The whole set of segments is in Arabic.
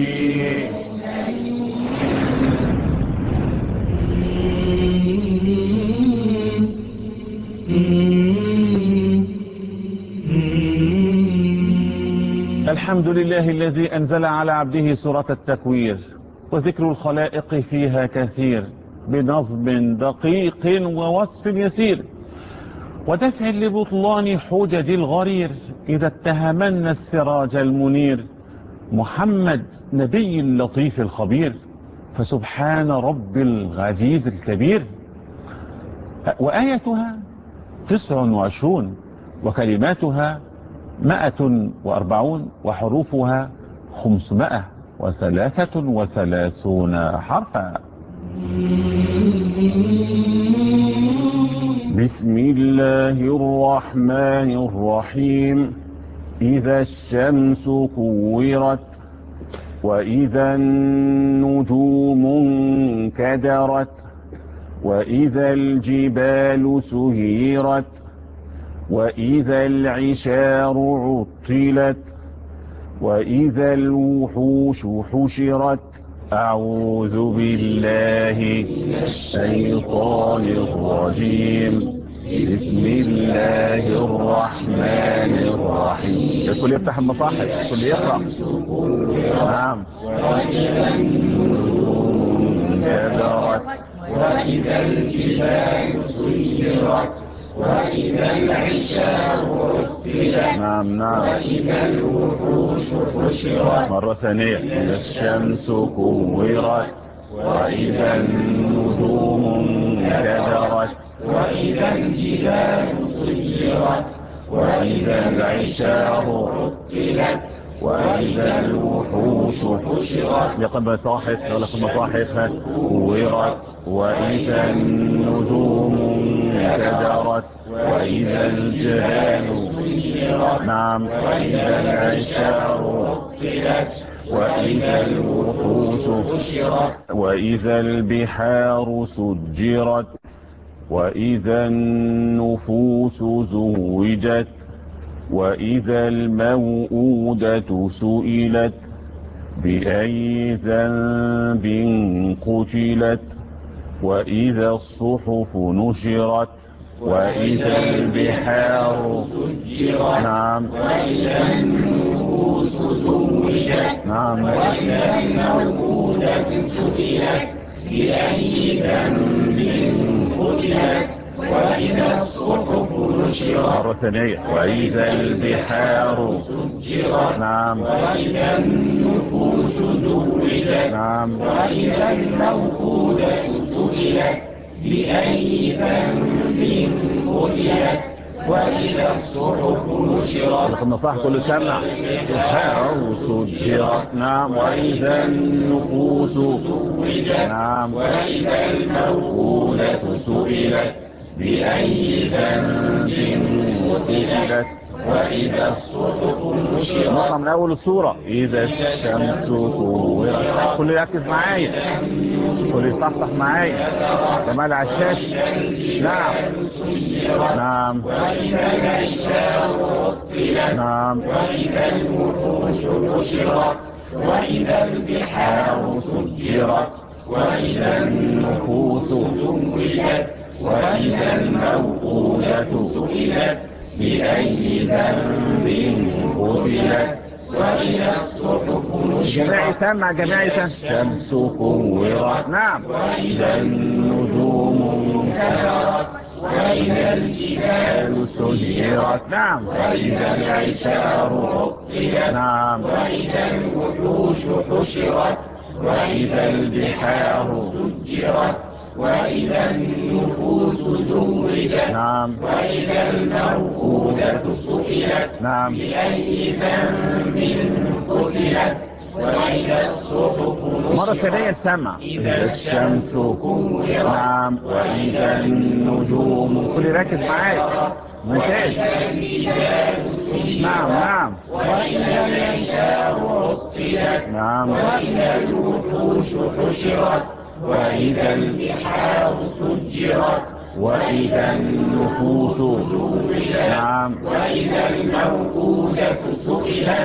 الحمد لله الذي أنزل على عبده سورة التكوير، وذكر الخلائق فيها كثير بنظم دقيق ووصف يسير، ودفع لبطلان حجج الغرير إذا اتهمن السراج المنير. محمد نبي اللطيف الخبير، فسبحان رب العزيز الكبير. وآيتها 29 وكلماتها 140 وحروفها 533 حرفا. بسم الله الرحمن الرحيم. إذا الشمس كورت، وإذا النجوم انكدرت، وإذا الجبال سيرت، وإذا العشار عطلت، وإذا الوحوش حشرت. أعوذ بالله من الشيطان الرجيم. بسم الله الرحمن الرحيم. الكل يفتح المصاحف، الكل يقرأ. نعم. وإذا النجوم انكدرت، وإذا الجبال سيرت، وإذا العشار عطلت. نعم. وإذا الوحوش حشرت. مرة ثانية. إذا الشمس كورت، وإذا النجوم انكدرت، وإذا الجبال سيرت، وإذا العشار عطلت، وإذا الوحوش حشرت. يقرأ المصاحف ولا في المصاحف؟ كورت، وإذا النجوم انكدرت، وإذا الجبال سيرت. نعم. وإذا العشار عطلت، وإذا الوحوش حشرت، وإذا البحار سجرت، وإذا النفوس زوجت، وإذا الموءودة سئلت بأي ذنب قتلت، وإذا الصحف نشرت، وإذا البحار سجرت. نعم. وإذا النفوس زوجت. نعم. وإذا الموءودة سئلت بأي ذنب قتلت، وإذا الصحف نشرت. مرة ثانية. وإذا البحار سجرت. نعم. وإذا النفوس زوجت. نعم. وإذا الموءودة سئلت بأي ذنب قتلت، وإذا الصحف نشرت. المصاحف كله سمع. البحار سجرت. نعم. وإذا النفوس زوجت. نعم. وإذا الموءودة سئلت بأي ذنب قتلت، وإذا الصحف نشرت. نقرأ من أول السورة. إذا الشمس كورت. كل يركز معايا، كل يصحصح معايا. جمال على الشاشة. نعم. نعم. وإذا العشار عطلت. نعم. وإذا الوحوش حشرت، وإذا البحار سجرت، وإذا النفوس زوجت، وإذا الموءودة سئلت بأي ذنب قتلت، وإذا الصحف نشرت. جماعي سمع، جماعي سمع. الشمس كورت. نعم. وإذا النجوم انكدرت، وإذا الجبال سيرت. نعم. وإذا العشار عطلت. نعم. وإذا الوحوش حشرت، وإذا البحار سجرت، وإذا النفوس زوجت. نعم. وإذا الموءودة سئلت. نعم. بأي ذنب قتلت، وإذا الصحف نشرت. مرة ثانية تسمع. إذا الشمس كورت. نعم. وإذا النجوم. كل يركز معايا. ممتاز. وإذا الجبال سيرت. نعم. نعم. وإذا العشار عطلت. نعم. وإذا الوحوش حشرت، وإذا البحار سجرت، وإذا النفوس زوجت. نعم. وإذا الموءودة سئلت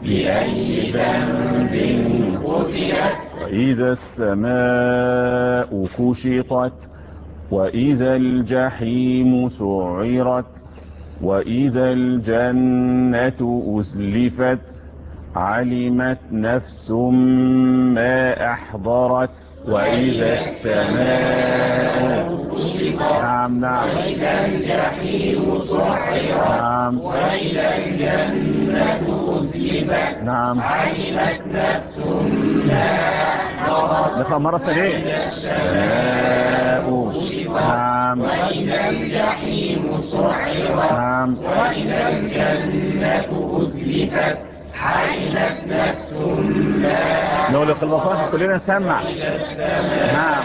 بأي ذنب قتلت وإذا السماء كشطت وإذا الجحيم سعرت وإذا الجنة أزلفت علمت نفس ما أحضرت وإذا السماء نعم نعم وإذا الجحيم سعرت نعم وإذا الجنة أزلفت نعم علمت نفس ما أحضرت نقرأ مرة ثانية السماء نعم وإذا الجحيم سعرت نعم وإذا الجنة أزلفت علمت نفس ما نغلق المصاحف كلنا نسمع نعم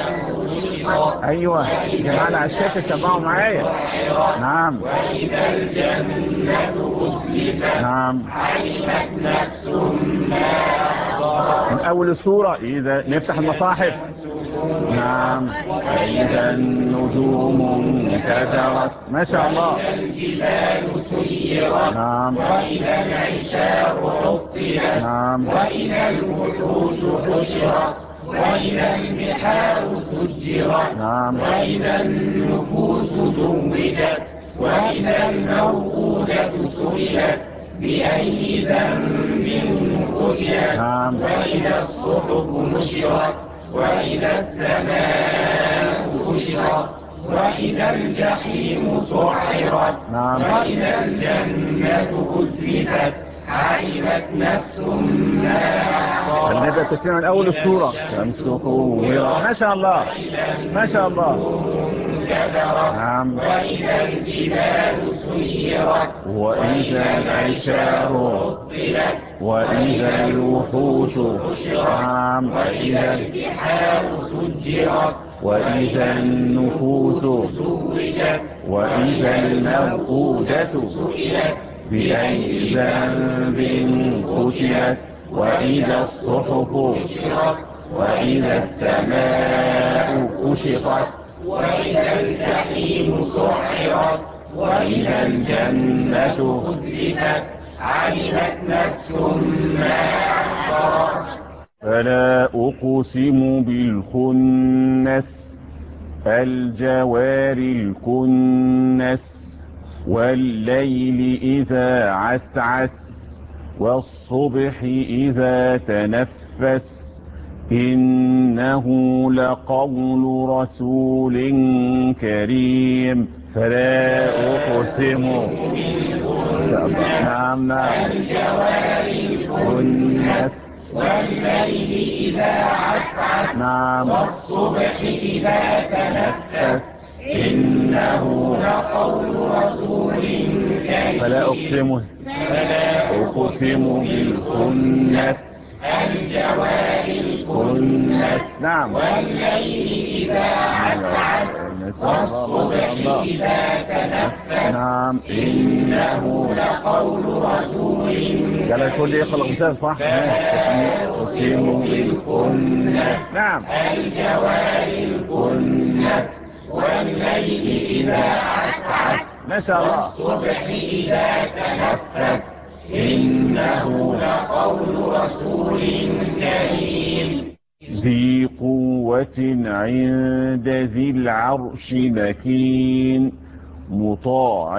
ايوه جماعة على الشاشة سمعوا معايا نعم وإذا الجنة أزلفت نعم علمت نفس ما أحضرت من اول السورة اذا نفتح المصاحف نعم واذا النجوم انكدرت ما شاء الله الجبال سيرت نعم وإذا العشار عطلت نعم وإذا الوحوش حشرت وإذا البحار سجرت نعم وإذا النفوس زوجت وإذا الموءودة سئلت بأي ذنب قتلت نعم وإذا الصحف نشرت وإذا السماء كشطت وإذا الجحيم سعرت نعم وإذا الجنة أزلفت علمت نفس ما أحضرت هنبدأ التسميع من اول السورة شمس كورت ما شاء الله ما شاء الله نعم وإذا الجبال سيرت وإذا العشار عطلت وإذا الوحوش نعم وإذا البحار سجرت وإذا النفوس زوجت وإذا الموءودة سئلت بأي ذنب قتلت وإذا الصحف وإذا السماء كشطت وإذا الجحيم سعرت وإذا الجنة أزلفت علمت نفس ما أحضرت فلا أقسم بالخنس الجوار الكنس والليل إذا عسعس والصبح إذا تنفس إنه لقول رسول كريم فلا أقسم نعم نعم الجوار الكنس والليل إذا عسعس نعم والصبح إذا تنفس إنه لقول رسول كريم فلا أقسم أقسم بالخنس الجوار كنس نعم والليل إذا عسعس والصبح إذا تنفس نعم إنه لقول رسول قال الكل يخلق مثال صح أقسم بالخنس نعم الجوار الكنس والليل إذا عسعس ما شاء الله والصبح إذا تنفس إنه لقول رسول كريم ذي قوة عند ذي العرش مكين مطاع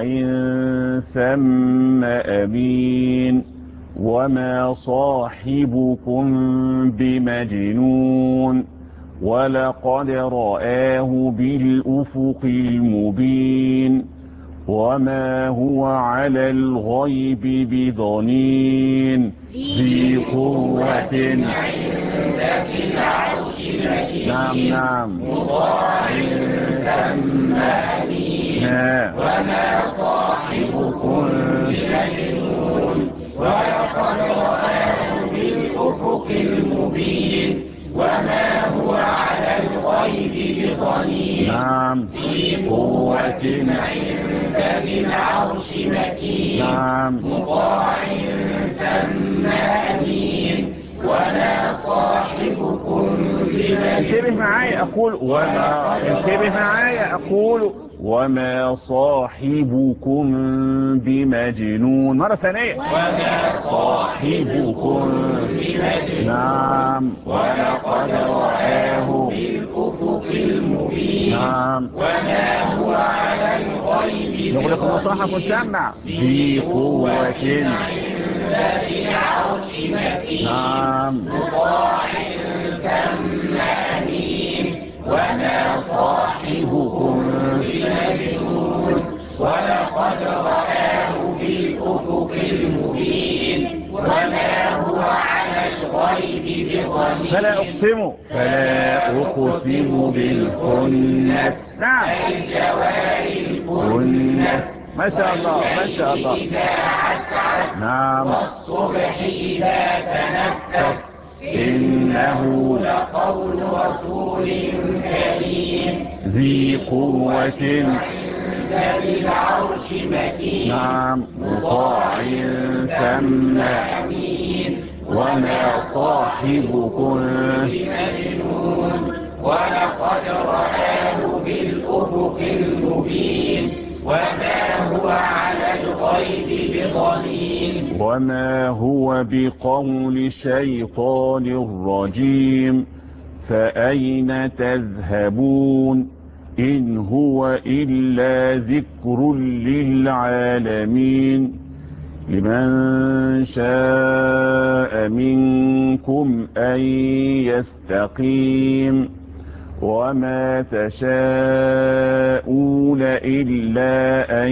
ثم أمين وما صاحبكم بمجنون ولقد رآه بالأفق المبين وما هو على الغيب بضنين ذي قوة عند ذي العرش مكين نعم نعم مطاع ثم أمين وما صاحبكم بمجنون ولقد رآه بالأفق المبين وما هو على الغيب بضنين نعم ذي قوة عند ذي العرش مكين نعم مطاع ثم أمين وما صاحبكم بمجنون انتبه معايا أقول وما انتبه معايا أقول وما صاحبكم بمجنون. مرة ثانية. وما صاحبكم بمجنون. نعم. ولقد رآه بالأفق المبين. نعم. وما هو على الغيب نغلق المصاحف ونسمع. ذي قوة عند ذي العرش مكين. نعم. مطاع ثم أمين. وما صاحبكم بمجنون. ولقد رآه بالأفق المبين. وما هو على الغيب بضنين. فلا أقسم بالخنس. نعم. الجوار الكنس. ما شاء الله ما شاء الله. إذا عسعس. نعم. والصبح إذا تنفس. إنه لقول رسول كريم. ذي قوة عند ذي العرش مكين. نعم. مطاع ثم أمين. وما صاحبكم بمجنون. ولقد رآه بالأفق المبين. وما هو على الغيب بضنين. وما هو بقول شيطان رجيم فأين تذهبون إن هو إلا ذكر للعالمين لمن شاء منكم أن يستقيم وما تشاءون إلا أن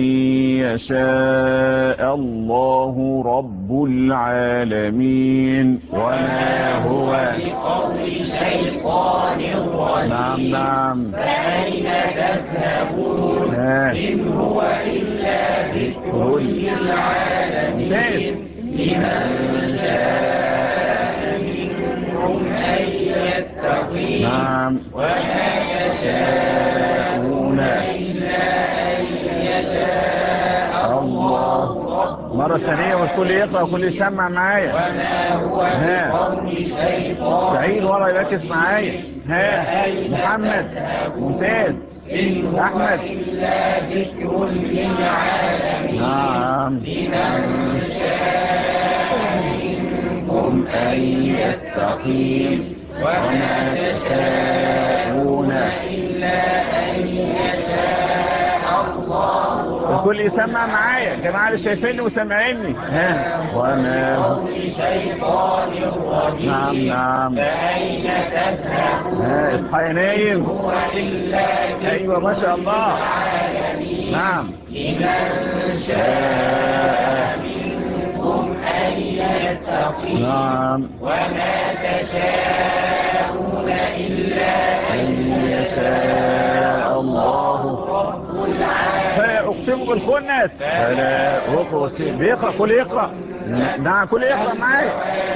يشاء الله رب العالمين. وما هو بقول شيطان رجيم. نعم. فأين تذهبون إن هو إلا ذكر للعالمين لمن شاء منكم أن يستقيم. نعم. وما تشاءون إلا أن يشاء الله رب. مرة ثانية والكل يقرأ وكل يسمع معايا. وما هو بقول شيطان. سعيد ورا يركز معايا. محمد ممتاز. إن أحمد إلا ذكر للعالمين. نعم. لمن شاء منكم أن يستقيم. وما تشاءون إلا أن يشاء الله. الكل يسمع معايا جماعة اللي شايفيني وسامعيني. وما قول شيطان رجيم. نعم. فأين تذهبون اصحى يا نايم. هو إلا ايوه ما شاء الله. نعم. لمن شاء منكم أن يستقيم. نعم. وما تشاءون إلا أن يشاء الله رب العالمين. فلا أقسم بالخنس. فلا أقسم. بيقرأ كل يقرأ. نعم كل يقرأ معايا.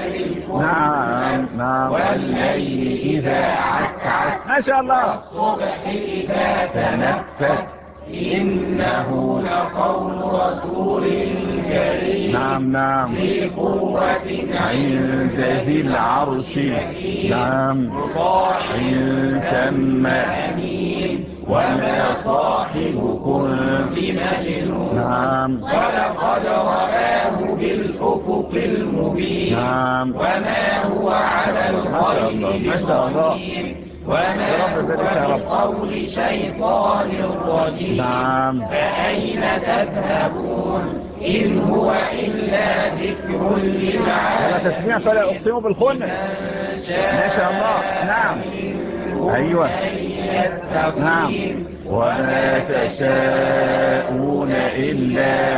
نعم. والليل إذا عسعس. ما شاء الله. والصبح إذا تنفس. إنه لقول رسول كريم. نعم. ذي قوة عند ذي العرش. نعم. مطاع ثم أمين. وما صاحبكم بمجنون. نعم. ولقد رآه بالأفق المبين. نعم. وما هو على الغيب ما شاء الله. بضنين. وما هو بقول شيطان رجيم. نعم. فأين تذهبون إن هو إلا ذكر للعالمين. تسميع فلا أقسم بالخنس. ما شاء الله. نعم. أيوة. نعم. وما تشاءون إلا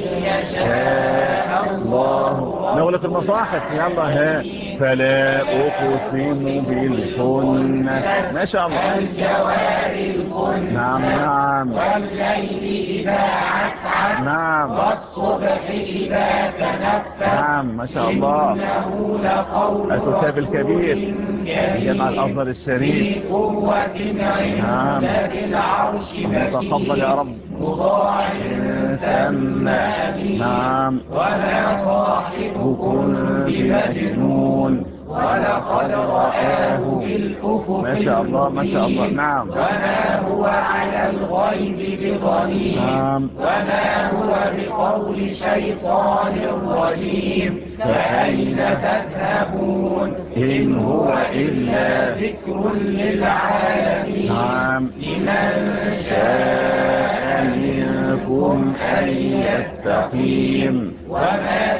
يشاء الله. نغلق المصاحف يلا. فلا أقسم بالخنس. ما شاء الله. الجوار الكنس. نعم. والليل إذا عسعس. نعم. والصبح إذا تنفس. نعم ما شاء الله. إنه لقول الكتاب الكبير جمع الأزهر الشريف. ذي قوة عند ذي العرش مكين. تقبل يا رب. مطاع ثم أمين. نعم. وما صاحبكم بمجنون. ولقد رآه بالأفق ما شاء الله ما شاء الله. نعم. وما هو على الغيب بضنين. نعم. وما هو بقول شيطان رجيم. فأين تذهبون إن هو إلا ذكر للعالمين. نعم. لمن شاء منكم أن يستقيم. وما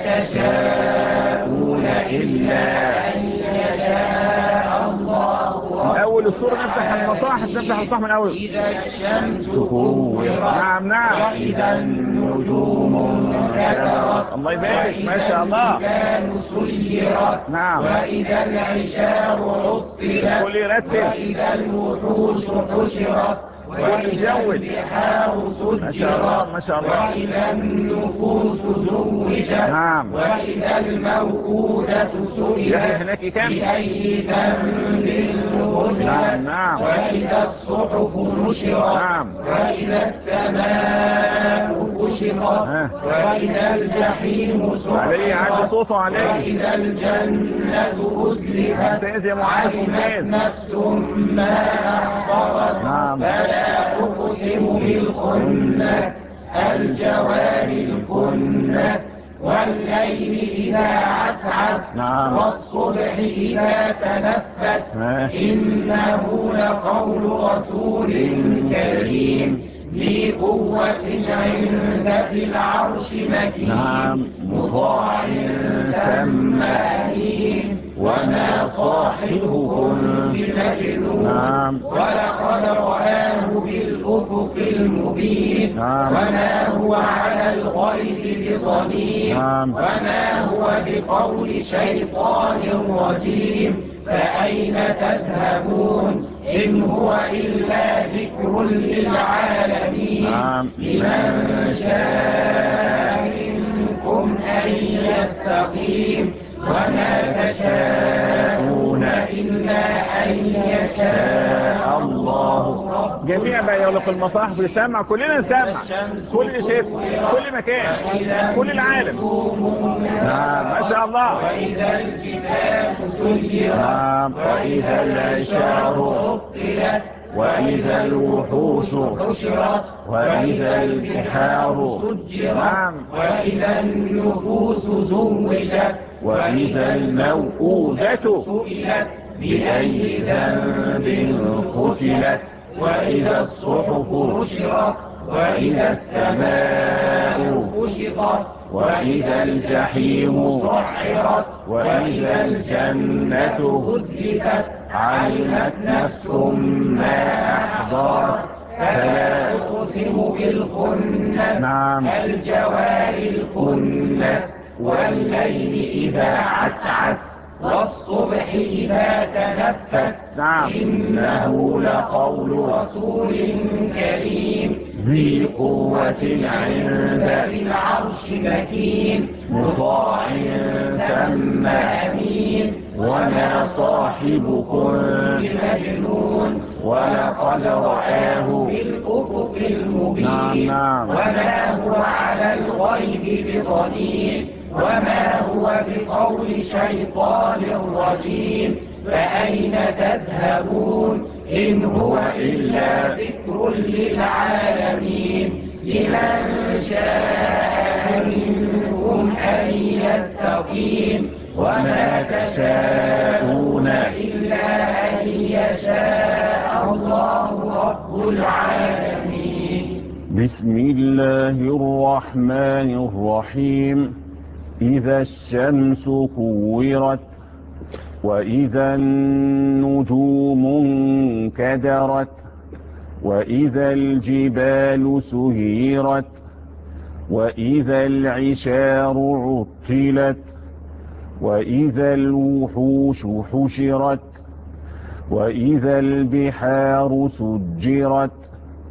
تشاءون إلا أن يشاء الله. من أول السورة نفتح المصاحف، نفتح المصاحف من أول. إذا الشمس كورت. نعم نعم. وإذا النجوم انكدرت. الله يبارك ما شاء الله. وإذا الجبال سيرت. نعم. وإذا العشار عطلت. كل يرتب. وإذا الوحوش حشرت. وإذا البحار سجرت. ما شاء الله. وإذا النفوس زوجت. نعم. وإذا الموءودة سئلت هناك كم؟ بأي ذنب قتلت. نعم نعم. وإذا الصحف نشرت. نعم. وإذا السماء كشطت. وإذا الجحيم سعرت. عليه عاد صوته عليه. وإذا الجنة أزلفت. علمت نفس ما أحضرت. نعم. فلا أقسم بالخنس الجوار الكنس. والليل إذا عسعس. نعم. والصبح إذا تنفس. إنه لقول رسول كريم ذي قوة عند ذي العرش مكين. نعم. مطاع ثم أمين. وما صاحبكم بمجنون. نعم. ولقد رآه بالأفق المبين. نعم. وما هو على الغيب بضنين. نعم. وما هو بقول شيطان رجيم. فأين تذهبون إن هو إلا ذكر للعالمين. نعم. لمن شاء منكم أن يستقيم. وما تشاءون إلا أن يشاء الله رب. جميع بقى يغلق المصاحف ويسمع، كلنا نسمع، كل شيء، كل مكان، كل العالم. نعم ما شاء الله. وإذا الجبال سيرت. نعم. وإذا العشار عطلت. وإذا الوحوش حشرت. وإذا البحار سجرت. نعم. وإذا النفوس زوجت. وإذا الموءودة سئلت بأي ذنب قتلت. وإذا الصحف نشرت. وإذا السماء كشطت. وإذا الجحيم سعرت. وإذا الجنة أزلفت. علمت نفس ما أحضرت. فلا أقسم بالخنس. نعم. الجوار الكنس. والليل إذا عسعس. والصبح إذا تنفس. نعم. إنه لقول رسول كريم ذي قوة عند ذي العرش مكين. مطاع ثم أمين. وما صاحبكم بمجنون. ولقد رآه بالأفق المبين. نعم نعم. وما هو على الغيب بضنين. وما هو بقول شيطان رجيم. فأين تذهبون إن هو إلا ذكر للعالمين. لمن شاء منكم أن يستقيم. وما تشاءون إلا أن يشاء الله رب العالمين. بسم الله الرحمن الرحيم. إذا الشمس كورت. وإذا النجوم انكدرت. وإذا الجبال سيرت. وإذا العشار عطلت. وإذا الوحوش حشرت. وإذا البحار سجرت.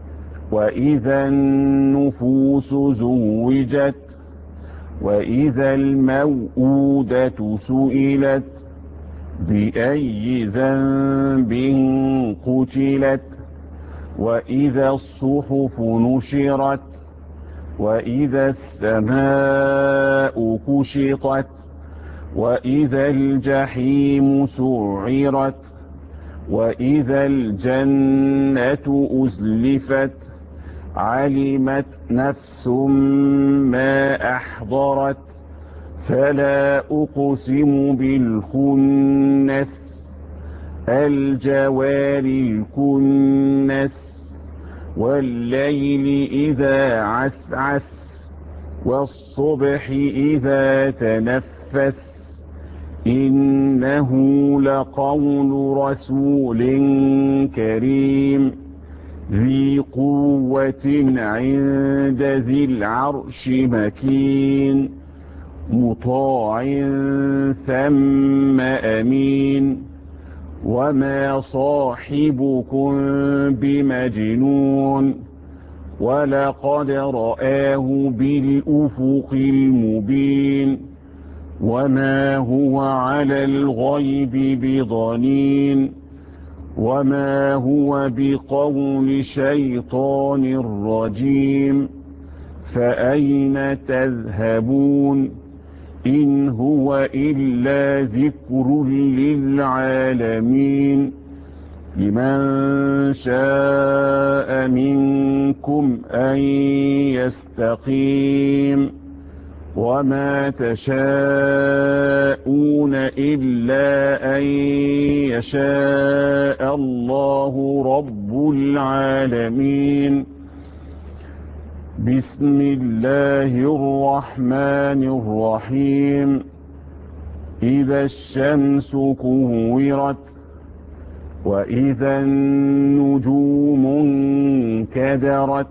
وإذا النفوس زوجت. وإذا الموءودة سئلت بأي ذنب قتلت. وإذا الصحف نشرت. وإذا السماء كشطت. وإذا الجحيم سعرت وإذا الجنة أزلفت علمت نفس ما أحضرت فلا أقسم بالخنس الجوار الكنس والليل إذا عسعس والصبح إذا تنفس إنه لقول رسول كريم ذي قوة عند ذي العرش مكين مطاع ثم أمين وما صاحبكم بمجنون ولقد رآه بالأفق المبين وما هو على الغيب بضنين وما هو بقول شيطان رجيم فأين تذهبون إن هو إلا ذكر للعالمين لمن شاء منكم أن يستقيم وما تشاءون إلا أن يشاء الله رب العالمين بسم الله الرحمن الرحيم إذا الشمس كورت وإذا النجوم انكدرت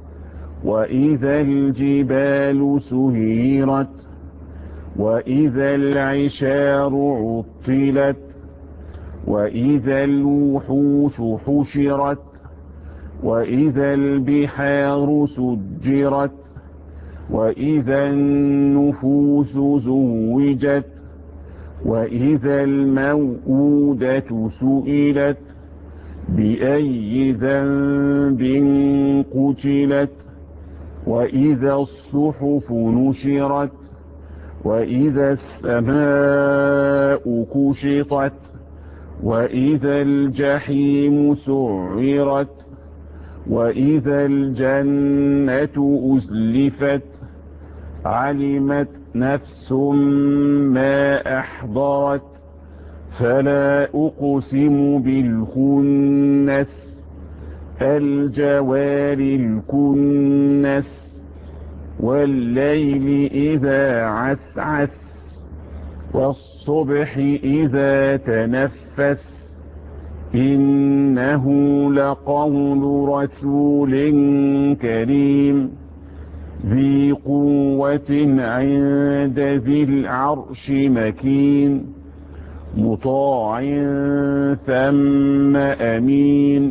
وإذا الجبال سيرت وإذا العشار عطلت وإذا الوحوش حشرت وإذا البحار سجرت وإذا النفوس زوجت وإذا الموءودة سئلت بأي ذنب قتلت وإذا الصحف نشرت وإذا السماء كشطت وإذا الجحيم سعرت وإذا الجنة أزلفت علمت نفس ما أحضرت فلا أقسم بالخنس الجوار الكنس والليل إذا عسعس والصبح إذا تنفس إنه لقول رسول كريم ذي قوة عند ذي العرش مكين مطاع ثم أمين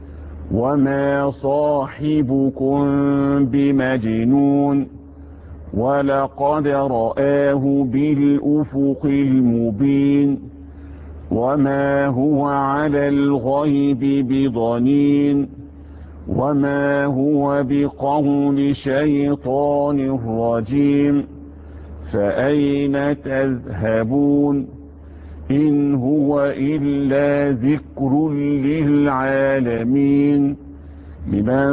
وما صاحبكم بمجنون ولقد رآه بالأفق المبين وما هو على الغيب بضنين وما هو بقول شيطان رجيم فأين تذهبون إن هو إلا ذكر للعالمين لمن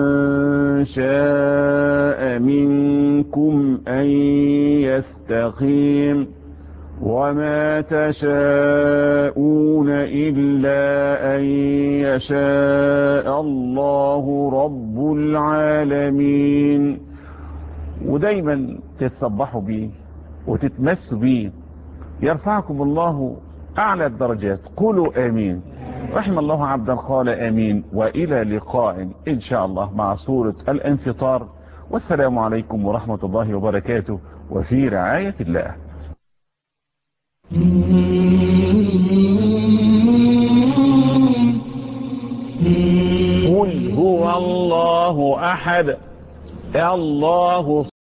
شاء منكم أن يستقيم وما تشاءون إلا أن يشاء الله رب العالمين. ودايما تتصبحوا بيه وتتمسوا بيه يرفعكم الله أعلى الدرجات. قولوا آمين. رحم الله عبدا قال آمين. وإلى لقاء إن شاء الله مع سورة الانفطار. والسلام عليكم ورحمة الله وبركاته وفي رعاية الله. قل هو الله أحد الله